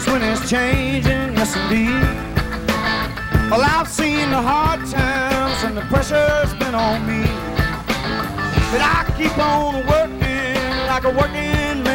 knows when it's changing, yes indeed. Well, I've seen the hard times and the pressure's been on me, but I keep on working like a working man.